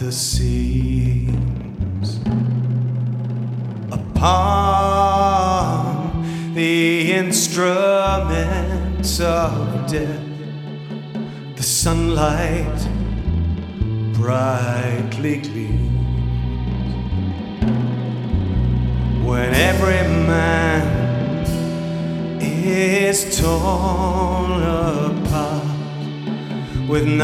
the seams upon the instruments of death. The sunlight brightly gleams when every man is torn apart with